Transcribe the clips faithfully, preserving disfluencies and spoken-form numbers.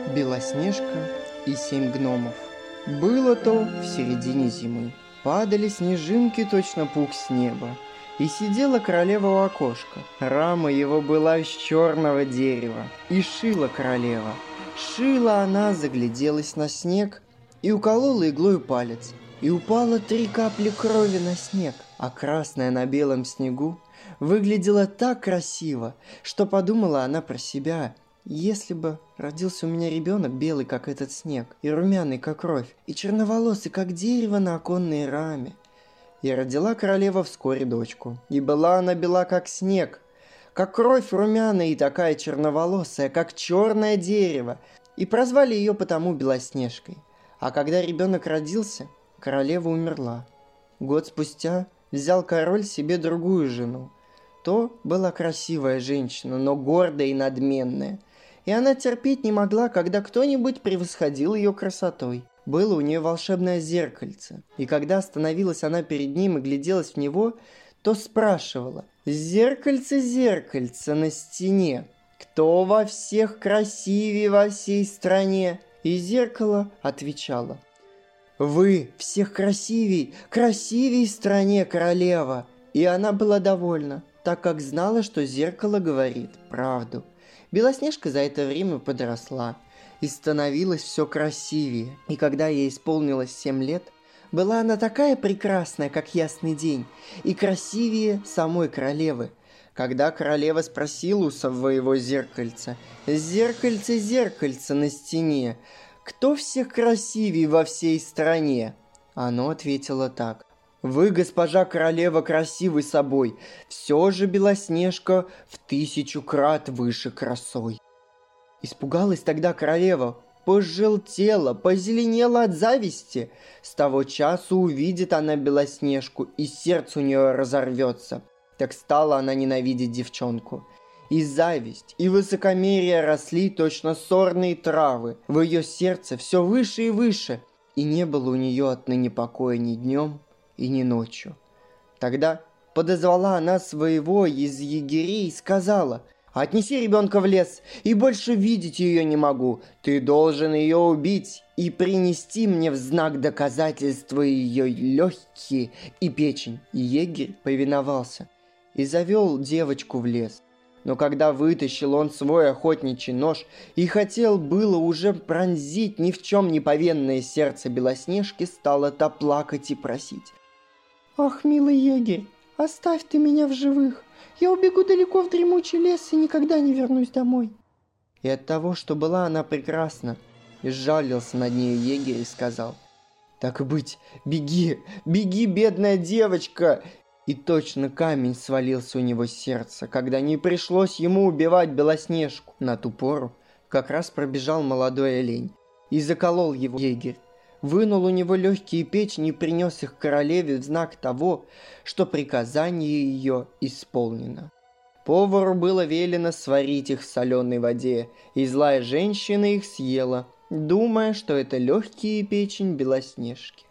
Белоснежка и семь гномов. Было то в середине зимы. Падали снежинки, точно пух с неба. И сидела королева у окошка. Рама его была из черного дерева. И шила королева. Шила она, загляделась на снег и уколола иглой палец. И упало три капли крови на снег. А красная на белом снегу выглядела так красиво, что подумала она про себя: если бы родился у меня ребенок белый, как этот снег, и румяный, как кровь, и черноволосый, как дерево на оконной раме. И родила королева вскоре дочку. И была она бела, как снег, как кровь румяная и такая черноволосая, как черное дерево. И прозвали ее потому Белоснежкой. А когда ребенок родился, королева умерла. Год спустя взял король себе другую жену. То была красивая женщина, но гордая и надменная. И она терпеть не могла, когда кто-нибудь превосходил ее красотой. Было у нее волшебное зеркальце, и когда становилась она перед ним и гляделась в него, то спрашивала: «Зеркальце, зеркальце на стене, кто во всех красивее во всей стране?» И зеркало отвечало: «Вы всех красивей, красивей в стране, королева!» И она была довольна, так как знала, что зеркало говорит правду. Белоснежка за это время подросла и становилась все красивее. И когда ей исполнилось семь лет, была она такая прекрасная, как ясный день, и красивее самой королевы. Когда королева спросила у своего зеркальца: «Зеркальце, зеркальце на стене, кто всех красивее во всей стране?» Оно ответило так: «Вы, госпожа королева, красивы собой, все же Белоснежка в тысячу крат выше красой». Испугалась тогда королева, пожелтела, позеленела от зависти. С того часу увидит она Белоснежку, и сердце у нее разорвется. Так стала она ненавидеть девчонку. И зависть, и высокомерие росли точно сорные травы. В ее сердце все выше и выше, и не было у нее отныне покоя ни днем и ни ночью. Тогда подозвала она своего из егерей и сказала: «Отнеси ребенка в лес, и больше видеть ее не могу. Ты должен ее убить и принести мне в знак доказательства ее легкие и печень». И егерь повиновался и завел девочку в лес. Но когда вытащил он свой охотничий нож и хотел было уже пронзить ни в чем не повинное сердце Белоснежки, стала та плакать и просить: «Ах, милый егерь, оставь ты меня в живых. Я убегу далеко в дремучий лес и никогда не вернусь домой». И от того, что была она прекрасна, сжалился над нею егерь и сказал: «Так и быть, беги, беги, бедная девочка». И точно камень свалился у него с сердца, когда не пришлось ему убивать Белоснежку. На ту пору как раз пробежал молодой олень и заколол его егерь. Вынул у него легкие печени и принес их королеве в знак того, что приказание ее исполнено. Повару было велено сварить их в соленой воде, и злая женщина их съела, думая, что это легкие печень Белоснежки.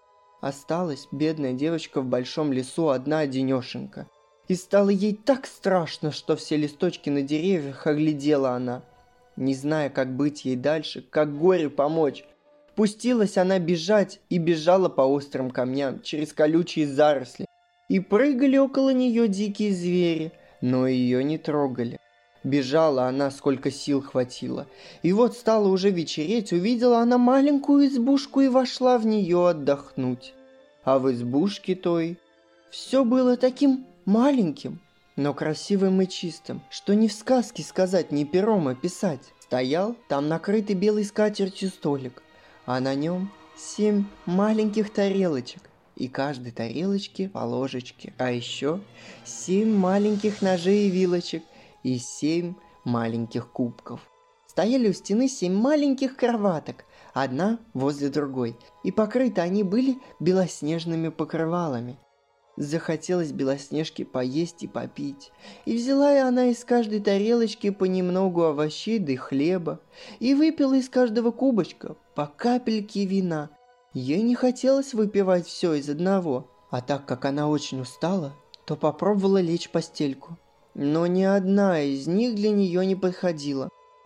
Осталась бедная девочка в большом лесу одна-одинешенька, и стало ей так страшно, что все листочки на деревьях оглядела она. Не зная, как быть ей дальше, как горю помочь, пустилась она бежать и бежала по острым камням через колючие заросли. И прыгали около нее дикие звери, но ее не трогали. Бежала она, сколько сил хватило. И вот стало уже вечереть, увидела она маленькую избушку и вошла в нее отдохнуть. А в избушке той все было таким маленьким, но красивым и чистым, что ни в сказке сказать, ни пером описать. Стоял там накрытый белой скатертью столик, а на нем семь маленьких тарелочек, и каждой тарелочке по ложечке, а еще семь маленьких ножей и вилочек, и семь маленьких кубков. Стояли у стены семь маленьких кроваток, одна возле другой, и покрыты они были белоснежными покрывалами. Захотелось Белоснежке поесть и попить, и взяла и она из каждой тарелочки понемногу овощей да хлеба, и выпила из каждого кубочка по капельке вина. Ей не хотелось выпивать все из одного, а так как она очень устала, то попробовала лечь в постельку. Но ни одна из них для нее не подходила.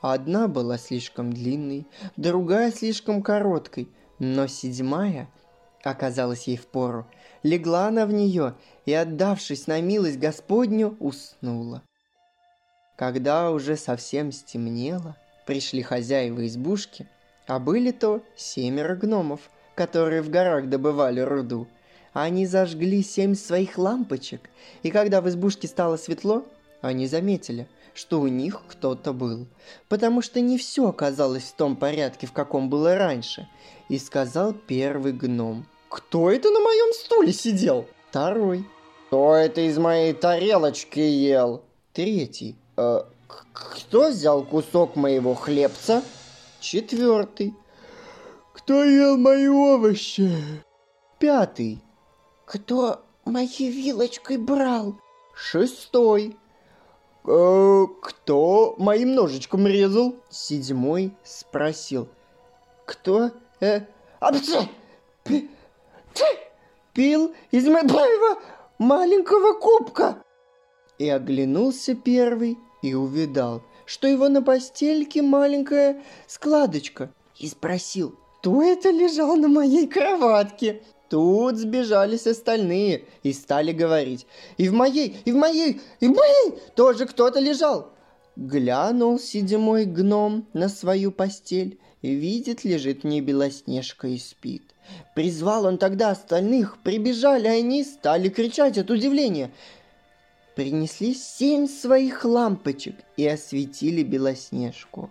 Одна была слишком длинной, другая слишком короткой, но седьмая оказалась ей впору. Легла она в нее и, отдавшись на милость Господню, уснула. Когда уже совсем стемнело, пришли хозяева избушки, а были то семеро гномов, которые в горах добывали руду. Они зажгли семь своих лампочек, и когда в избушке стало светло, они заметили, что у них кто-то был, потому что не все оказалось в том порядке, в каком было раньше. И сказал первый гном: «Кто это на моем стуле сидел?» Второй: «Кто это из моей тарелочки ел?» Третий: «Э, кто взял кусок моего хлебца?» Четвертый: «Кто ел мои овощи?» Пятый: «Кто моей вилочкой брал?» Шестой: «Э, кто моим ножичком резал?» Седьмой спросил: «Кто э, апчи, пи, ти, пил из моего маленького кубка?» И оглянулся первый и увидал, что его на постельке маленькая складочка, и спросил: «Кто это лежал на моей кроватке?» Тут сбежались остальные и стали говорить: «И в моей, и в моей, и в моей тоже кто-то лежал!» Глянул седьмой гном на свою постель и видит, лежит в ней Белоснежка и спит. Призвал он тогда остальных, прибежали они, стали кричать от удивления. Принесли семь своих лампочек и осветили Белоснежку.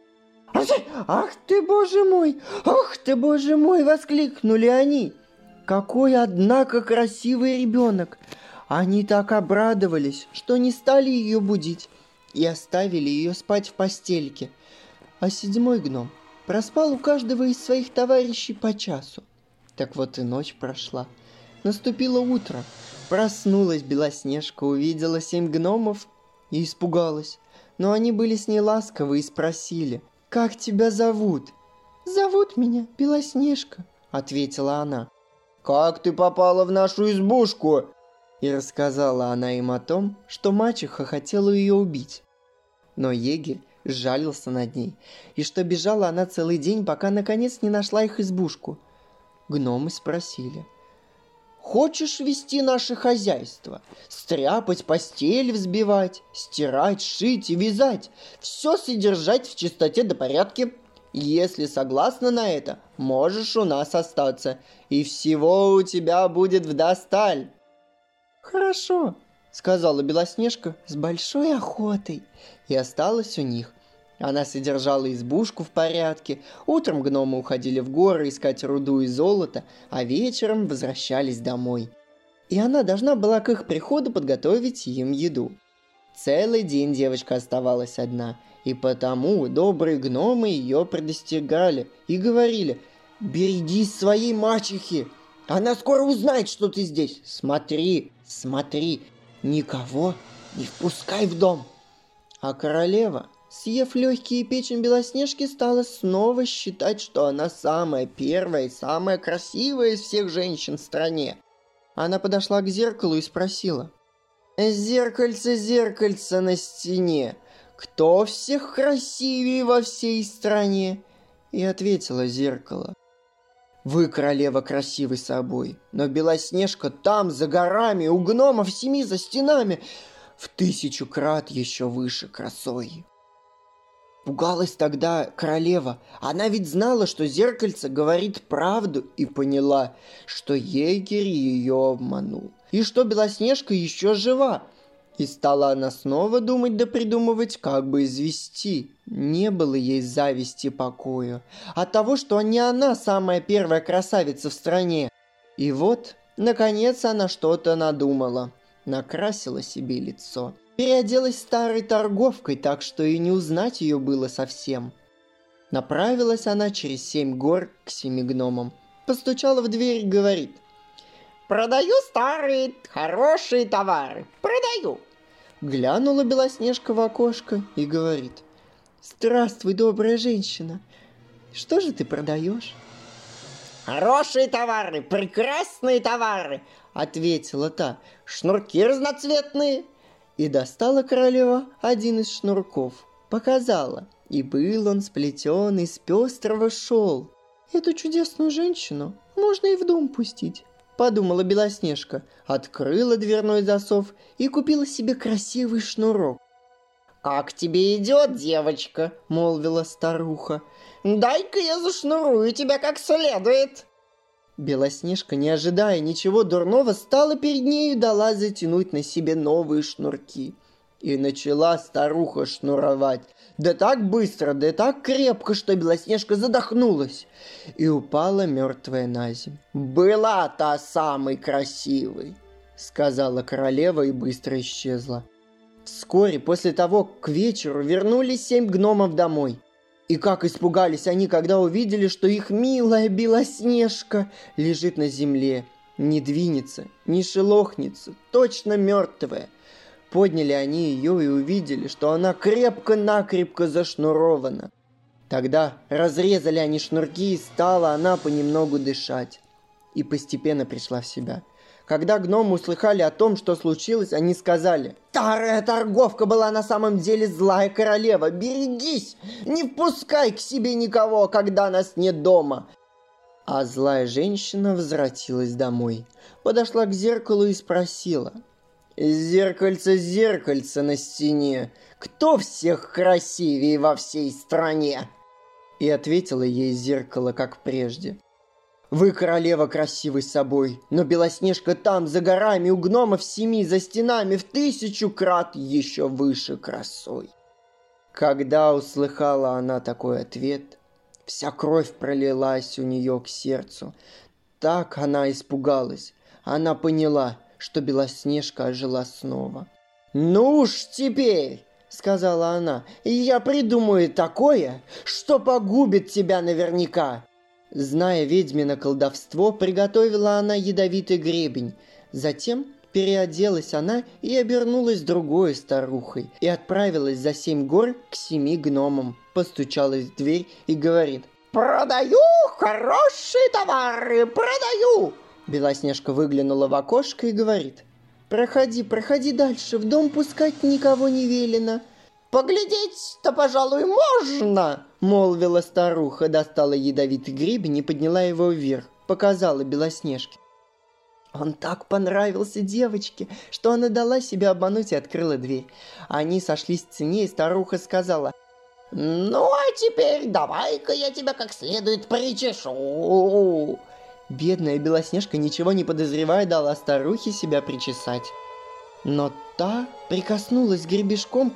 «Ах ты, боже мой! Ах ты, боже мой!» — воскликнули они. «Какой, однако, красивый ребенок!» Они так обрадовались, что не стали ее будить и оставили ее спать в постельке. А седьмой гном проспал у каждого из своих товарищей по часу. Так вот и ночь прошла. Наступило утро. Проснулась Белоснежка, увидела семь гномов и испугалась. Но они были с ней ласковы и спросили: «Как тебя зовут?» «Зовут меня Белоснежка», — ответила она. «Как ты попала в нашу избушку?» И рассказала она им о том, что мачеха хотела ее убить. Но егерь сжалился над ней, и что бежала она целый день, пока наконец не нашла их избушку. Гномы спросили: «Хочешь вести наше хозяйство? Стряпать, постель взбивать, стирать, шить и вязать, все содержать в чистоте да порядке? Если согласна на это, можешь у нас остаться, и всего у тебя будет вдосталь». «Хорошо», — сказала Белоснежка с большой охотой, и осталась у них. Она содержала избушку в порядке, утром гномы уходили в горы искать руду и золото, а вечером возвращались домой. И она должна была к их приходу подготовить им еду. Целый день девочка оставалась одна, и потому добрые гномы ее предостерегали и говорили: «Берегись своей мачехи, она скоро узнает, что ты здесь. Смотри, смотри, никого не впускай в дом». А королева, съев легкие печень Белоснежки, стала снова считать, что она самая первая и самая красивая из всех женщин в стране. Она подошла к зеркалу и спросила: «Зеркальце, зеркальце на стене, кто всех красивее во всей стране?» И ответила зеркало: «Вы, королева, красивы собой, но Белоснежка там, за горами, у гномов семи за стенами, в тысячу крат еще выше красой». Пугалась тогда королева. Она ведь знала, что зеркальце говорит правду, и поняла, что егерь ее обманул, и что Белоснежка еще жива. И стала она снова думать да придумывать, как бы извести. Не было ей зависти покою от того, что не она самая первая красавица в стране. И вот, наконец, она что-то надумала. Накрасила себе лицо, переоделась старой торговкой, так что и не узнать ее было совсем. Направилась она через семь гор к семи гномам. Постучала в дверь и говорит: «Продаю старые, хорошие товары, продаю». Глянула Белоснежка в окошко и говорит: «Здравствуй, добрая женщина, что же ты продаешь?» «Хорошие товары, прекрасные товары», — ответила та, — «шнурки разноцветные». И достала королева один из шнурков, показала и был он сплетен из пестрого шел. «Эту чудесную женщину можно и в дом пустить», — подумала Белоснежка, открыла дверной засов и купила себе красивый шнурок. «Как тебе идет, девочка?» — молвила старуха. «Дай-ка я зашнурую тебя как следует». Белоснежка, не ожидая ничего дурного, стала перед нею и дала затянуть на себе новые шнурки. И начала старуха шнуровать. Да так быстро, да так крепко, что Белоснежка задохнулась и упала мертвая на землю. «Была та самой красивой», — сказала королева и быстро исчезла. Вскоре после того к вечеру вернулись семь гномов домой. И как испугались они, когда увидели, что их милая Белоснежка лежит на земле, не двинется, не шелохнется, точно мертвая. Подняли они ее и увидели, что она крепко-накрепко зашнурована. Тогда разрезали они шнурки, и стала она понемногу дышать. И постепенно пришла в себя. Когда гномы услыхали о том, что случилось, они сказали: «Старая торговка была на самом деле злая королева. Берегись! Не впускай к себе никого, когда нас нет дома!» А злая женщина возвратилась домой. Подошла к зеркалу и спросила: «Зеркальце, зеркальце на стене, кто всех красивее во всей стране?» И ответила ей зеркало, как прежде: «Вы, королева, красивой собой, но Белоснежка там, за горами, у гномов семи, за стенами, в тысячу крат еще выше красой». Когда услыхала она такой ответ, вся кровь пролилась у нее к сердцу. Так она испугалась. Она поняла, что Белоснежка ожила снова. «Ну уж теперь, — сказала она, — я придумаю такое, что погубит тебя наверняка». Зная ведьмино колдовство, приготовила она ядовитый гребень. Затем переоделась она и обернулась другой старухой и отправилась за семь гор к семи гномам. Постучалась в дверь и говорит: «Продаю хорошие товары, продаю!» Белоснежка выглянула в окошко и говорит: «Проходи, проходи дальше, в дом пускать никого не велено». «Поглядеть-то, пожалуй, можно!» — молвила старуха, достала ядовитый гребень и подняла его вверх, показала Белоснежке. Он так понравился девочке, что она дала себя обмануть и открыла дверь. Они сошлись в цене, и старуха сказала: «Ну, а теперь давай-ка я тебя как следует причешу». Бедная Белоснежка, ничего не подозревая, дала старухе себя причесать. Но та прикоснулась гребешком